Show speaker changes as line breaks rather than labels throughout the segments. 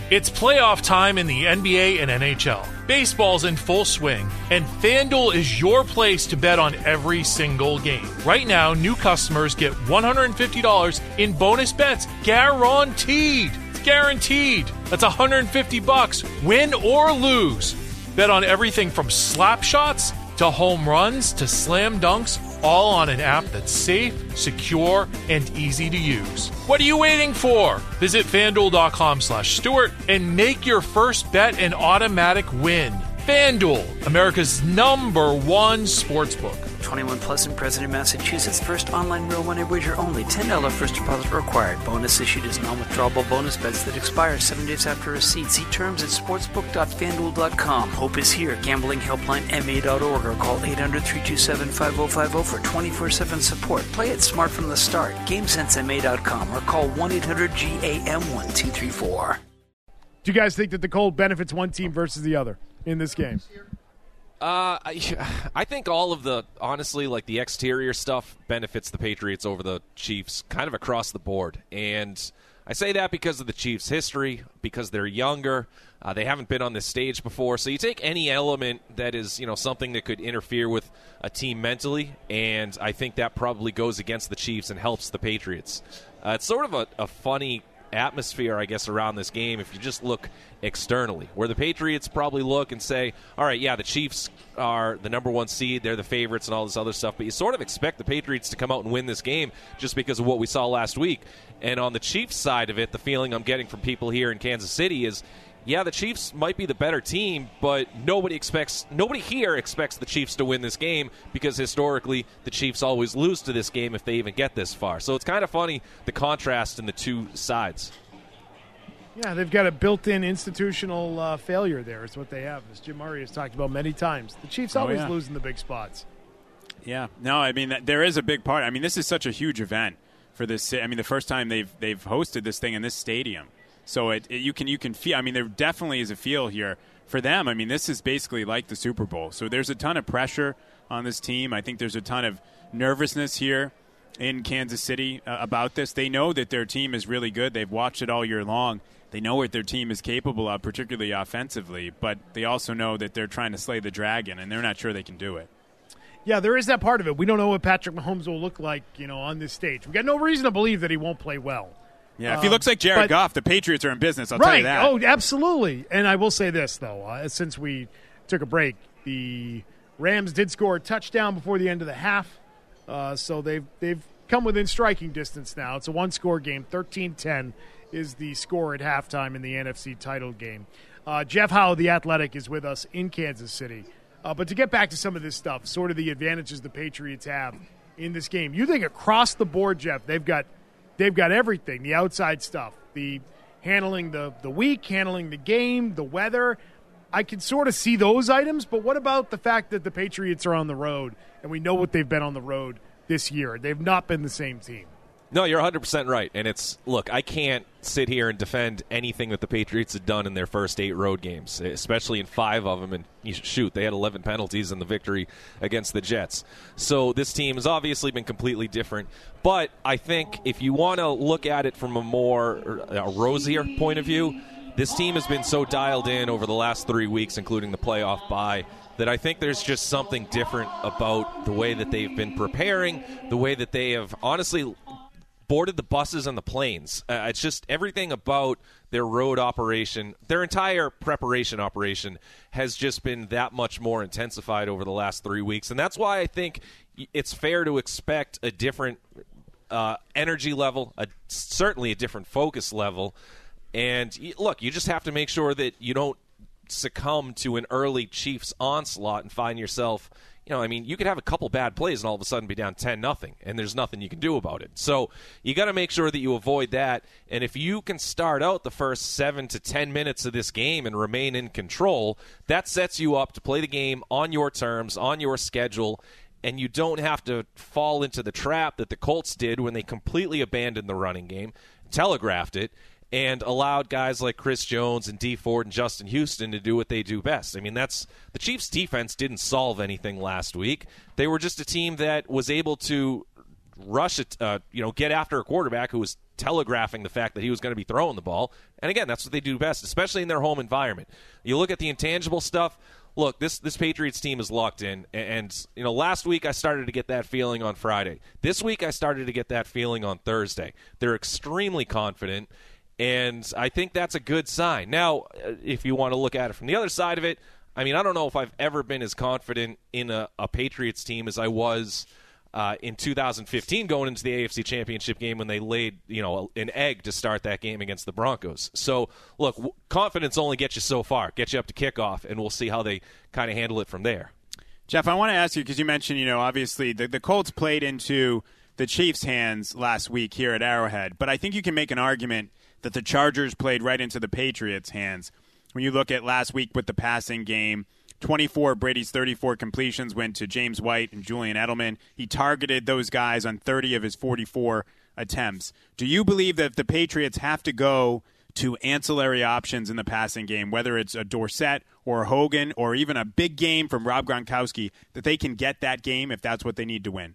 It's playoff time in the NBA and NHL. Baseball's in full swing, and FanDuel is your place to bet on every single game. Right now, new customers get $150 in bonus bets guaranteed. It's guaranteed. That's $150, win or lose. Bet on everything from slap shots to home runs to slam dunks, all on an app that's safe, secure, and easy to use. What are you waiting for? Visit FanDuel.com/Stewart and make your first bet an automatic win. FanDuel, America's #1 sportsbook.
21 plus and present in Massachusetts. First online real money wager only. $10 first deposit required. Bonus issued as non-withdrawable bonus bets that expire 7 days after receipt. See terms at sportsbook.fanduel.com. Hope is here. Gambling helpline ma.org or call 800-327-5050 for 24/7 support. Play it smart from the start. GameSenseMA.com or call 1-800-GAM-1234.
Do you guys think that the cold benefits one team versus the other in this game?
I think all of the, honestly, like the exterior stuff benefits the Patriots over the Chiefs kind of across the board. And I say that because of the Chiefs' history, because they're younger. They haven't been on this stage before. So you take any element that is, something that could interfere with a team mentally, and I think that probably goes against the Chiefs and helps the Patriots. It's sort of a funny atmosphere, I guess, around this game if you just look externally, where the Patriots probably look and say, all right, yeah, the Chiefs are the #1 seed, they're the favorites and all this other stuff, but you sort of expect the Patriots to come out and win this game just because of what we saw last week. And on the Chiefs side of it, the feeling I'm getting from people here in Kansas City is, yeah, the Chiefs might be the better team, but nobody here expects the Chiefs to win this game because historically the Chiefs always lose to this game if they even get this far. So it's kind of funny, the contrast in the two sides.
Yeah, they've got a built-in institutional failure there is what they have, as Jim Murray has talked about many times. The Chiefs always lose in the big spots.
Yeah. No, I mean, there is a big part. I mean, this is such a huge event for this. I mean, the first time they've hosted this thing in this stadium. So you can feel. I mean, there definitely is a feel here for them. I mean, this is basically like the Super Bowl. So there's a ton of pressure on this team. I think there's a ton of nervousness here in Kansas City about this. They know that their team is really good. They've watched it all year long. They know what their team is capable of, particularly offensively. But they also know that they're trying to slay the dragon, and they're not sure they can do it.
Yeah, there is that part of it. We don't know what Patrick Mahomes will look like, on this stage. We got no reason to believe that he won't play well.
Yeah, if he looks like Jared Goff, the Patriots are in business, I'll tell you that.
Oh, absolutely. And I will say this, though. Since we took a break, the Rams did score a touchdown before the end of the half. So they've come within striking distance now. It's a one-score game. 13-10 is the score at halftime in the NFC title game. Jeff Howe, The Athletic, is with us in Kansas City. But to get back to some of this stuff, sort of the advantages the Patriots have in this game, you think across the board, Jeff, they've got everything, the outside stuff, the handling the week, handling the game, the weather. I can sort of see those items, but what about the fact that the Patriots are on the road, and we know what they've been on the road this year? They've not been the same team.
No, you're 100% right. And look, I can't sit here and defend anything that the Patriots had done in their first 8 road games, especially in 5 of them. And shoot, they had 11 penalties in the victory against the Jets. So this team has obviously been completely different. But I think if you want to look at it from a rosier point of view, this team has been so dialed in over the last 3 weeks, including the playoff bye, that I think there's just something different about the way that they've been preparing, the way that they have honestly boarded the buses and the planes. It's just everything about their road operation, their entire preparation operation has just been that much more intensified over the last 3 weeks. And that's why I think it's fair to expect a different energy level, certainly a different focus level. And look, you just have to make sure that you don't succumb to an early Chiefs onslaught and find yourself, you could have a couple bad plays and all of a sudden be down 10-0, and there's nothing you can do about it. So you got to make sure that you avoid that. And if you can start out the first 7 to 10 minutes of this game and remain in control, that sets you up to play the game on your terms, on your schedule, and you don't have to fall into the trap that the Colts did when they completely abandoned the running game, telegraphed it, and allowed guys like Chris Jones and Dee Ford and Justin Houston to do what they do best. The Chiefs' defense didn't solve anything last week. They were just a team that was able to rush it, get after a quarterback who was telegraphing the fact that he was going to be throwing the ball. And again, that's what they do best, especially in their home environment. You look at the intangible stuff. Look, this Patriots team is locked in, and last week I started to get that feeling on Friday. This week I started to get that feeling on Thursday. They're extremely confident, and I think that's a good sign. Now, if you want to look at it from the other side of it, I mean, I don't know if I've ever been as confident in a Patriots team as I was in 2015 going into the AFC Championship game when they laid, an egg to start that game against the Broncos. So, look, confidence only gets you so far, gets you up to kickoff, and we'll see how they kind of handle it from there.
Jeff, I want to ask you, because you mentioned, obviously the Colts played into the Chiefs' hands last week here at Arrowhead, but I think you can make an argument that the Chargers played right into the Patriots' hands. When you look at last week with the passing game, 24 of Brady's 34 completions went to James White and Julian Edelman. He targeted those guys on 30 of his 44 attempts. Do you believe that if the Patriots have to go to ancillary options in the passing game, whether it's a Dorsett or a Hogan or even a big game from Rob Gronkowski, that they can get that game if that's what they need to win?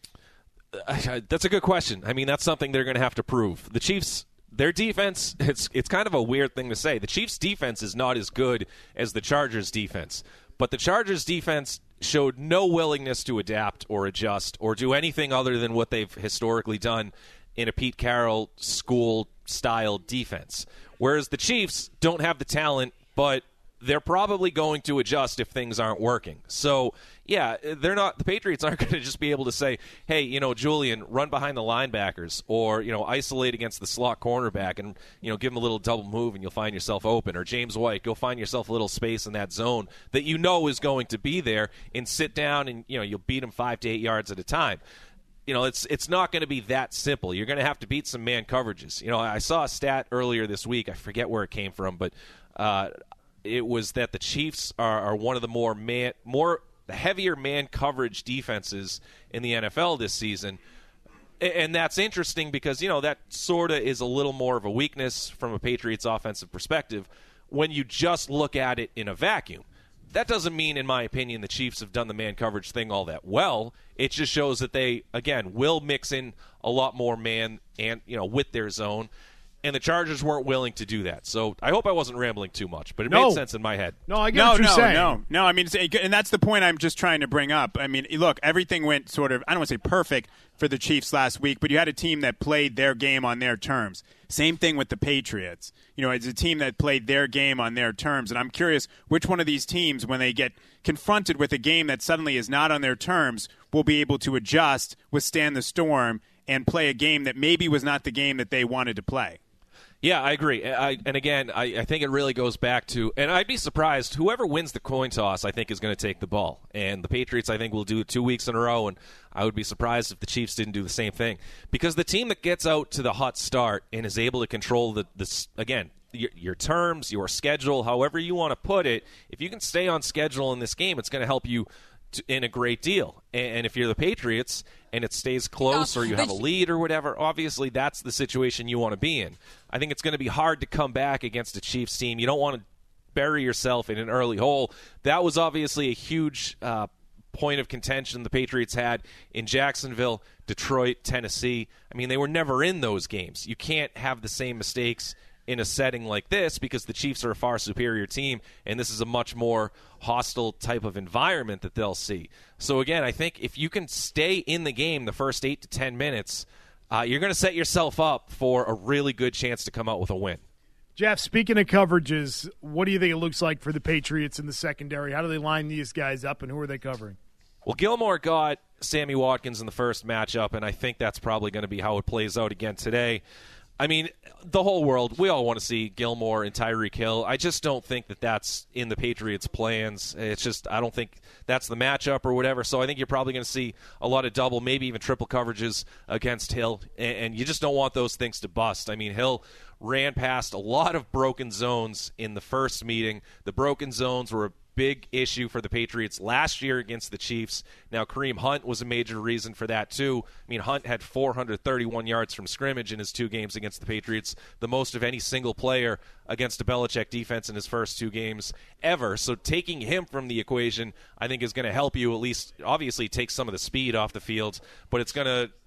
That's a good question. I mean, that's something they're going to have to prove. The Chiefs, their defense, it's kind of a weird thing to say. The Chiefs' defense is not as good as the Chargers' defense. But the Chargers' defense showed no willingness to adapt or adjust or do anything other than what they've historically done in a Pete Carroll school-style defense. Whereas the Chiefs don't have the talent, but they're probably going to adjust if things aren't working. So, yeah, the Patriots aren't going to just be able to say, hey, Julian, run behind the linebackers or, isolate against the slot cornerback and, give him a little double move and you'll find yourself open. Or James White, go find yourself a little space in that zone that is going to be there and sit down and, you'll beat him 5 to 8 yards at a time. It's not going to be that simple. You're going to have to beat some man coverages. I saw a stat earlier this week. I forget where it came from, but it was that the Chiefs are one of the more heavier man coverage defenses in the NFL this season. And that's interesting because, that sort of is a little more of a weakness from a Patriots offensive perspective when you just look at it in a vacuum. That doesn't mean, in my opinion, the Chiefs have done the man coverage thing all that well. It just shows that they, again, will mix in a lot more man and, with their zone. And the Chargers weren't willing to do that. So I hope I wasn't rambling too much, but it made sense in my head.
No, I get what you're saying.
No. I mean, and that's the point I'm just trying to bring up. I mean, look, everything went sort of, I don't want to say perfect for the Chiefs last week, but you had a team that played their game on their terms. Same thing with the Patriots. It's a team that played their game on their terms. And I'm curious which one of these teams, when they get confronted with a game that suddenly is not on their terms, will be able to adjust, withstand the storm, and play a game that maybe was not the game that they wanted to play.
Yeah, I agree. I think it really goes back to, and I'd be surprised, whoever wins the coin toss, I think, is going to take the ball. And the Patriots, I think, will do it 2 weeks in a row, and I would be surprised if the Chiefs didn't do the same thing. Because the team that gets out to the hot start and is able to control your terms, your schedule, however you want to put it, if you can stay on schedule in this game, it's going to help you in a great deal. And if you're the Patriots and it stays close or you have a lead or whatever, obviously that's the situation you want to be in. I think it's going to be hard to come back against a Chiefs team. You don't want to bury yourself in an early hole. That was obviously a huge point of contention the Patriots had in Jacksonville, Detroit, Tennessee. I mean, they were never in those games. You can't have the same mistakes in a setting like this because the Chiefs are a far superior team, and this is a much more hostile type of environment that they'll see. So, again, I think if you can stay in the game the first 8 to 10 minutes, you're going to set yourself up for a really good chance to come out with a win.
Jeff, speaking of coverages, what do you think it looks like for the Patriots in the secondary? How do they line these guys up, and who are they covering?
Well, Gilmore got Sammy Watkins in the first matchup, and I think that's probably going to be how it plays out again today. I mean, the whole world, we all want to see Gilmore and Tyreek Hill. I just don't think that that's in the Patriots' plans. It's just, I don't think that's the matchup or whatever. So I think you're probably going to see a lot of double, maybe even triple coverages against Hill. And you just don't want those things to bust. I mean, Hill ran past a lot of broken zones in the first meeting. The broken zones were a big issue for the Patriots last year against the Chiefs. Now, Kareem Hunt was a major reason for that, too. I mean, Hunt had 431 yards from scrimmage in his 2 games against the Patriots, the most of any single player against a Belichick defense in his first 2 games ever. So taking him from the equation, I think, is going to help you at least, obviously, take some of the speed off the field, but it's going to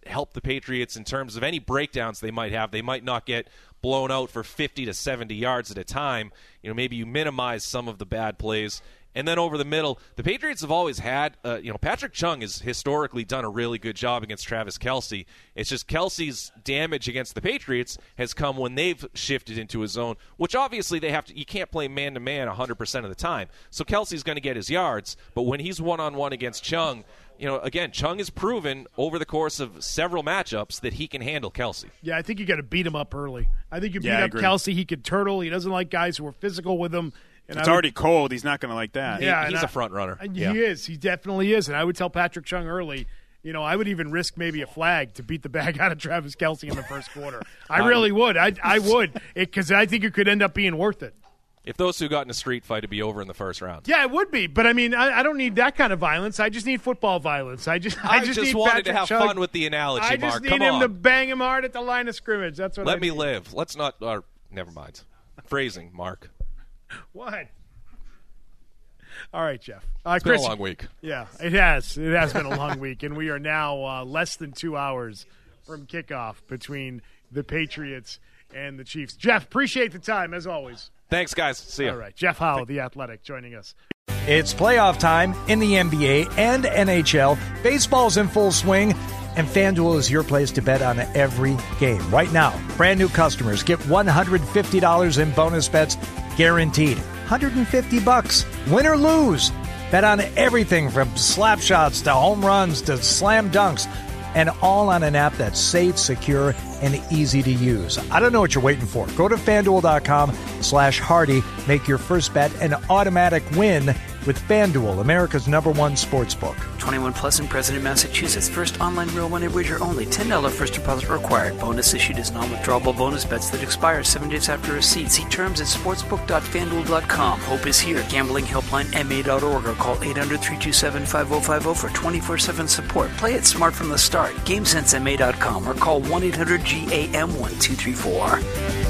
help the Patriots in terms of any breakdowns they might have. They might not get blown out for 50 to 70 yards at a time. Maybe you minimize some of the bad plays. And then over the middle, the Patriots have always had, Patrick Chung has historically done a really good job against Travis Kelce. It's just Kelce's damage against the Patriots has come when they've shifted into a zone, which obviously you can't play man-to-man 100% of the time. So Kelce's going to get his yards, but when he's one-on-one against Chung, again, Chung has proven over the course of several matchups that he can handle Kelce.
Yeah, I think you got to beat him up early. I think you beat up Kelce, he could turtle. He doesn't like guys who are physical with him. And
it's already cold. He's not going to like that.
Yeah, he's a front runner.
He is. He definitely is. And I would tell Patrick Chung early, I would even risk maybe a flag to beat the bag out of Travis Kelce in the first quarter. I really would. I would, because I think it could end up being worth it.
If those two got in a street fight, it'd be over in the first round.
Yeah, it would be. But, I don't need that kind of violence. I just need football violence. I just need
wanted
Patrick
to have
Chung.
fun with the analogy,
I
Mark.
just need him to bang him hard at the line of scrimmage. That's what
Let me live. Let's not never mind. Phrasing, Mark.
What? All right, Jeff.
It's
Chris,
been a long week.
Yeah, it has. It has been a long week, and we are now less than 2 hours from kickoff between the Patriots and the Chiefs. Jeff, appreciate the time, as always.
Thanks, guys. See you.
All right. Jeff Howe, The Athletic, joining us.
It's playoff time in the NBA and NHL. Baseball's in full swing, and FanDuel is your place to bet on every game. Right now, brand new customers get $150 in bonus bets guaranteed. $150, win or lose. Bet on everything from slap shots to home runs to slam dunks, and all on an app that's safe, secure, and easy to use. I don't know what you're waiting for. Go to FanDuel.com/Hardy. Make your first bet an automatic win with FanDuel, America's #1 sportsbook.
21 plus in President, Massachusetts. First online real money wager only. $10 first deposit required. Bonus issued as non-withdrawable bonus bets that expire 7 days after receipt. See terms at sportsbook.fanduel.com. Hope is here. Gambling helpline ma.org or call 800-327-5050 for 24/7 support. Play it smart from the start. GameSenseMA.com or call 1-800-GAM-1234.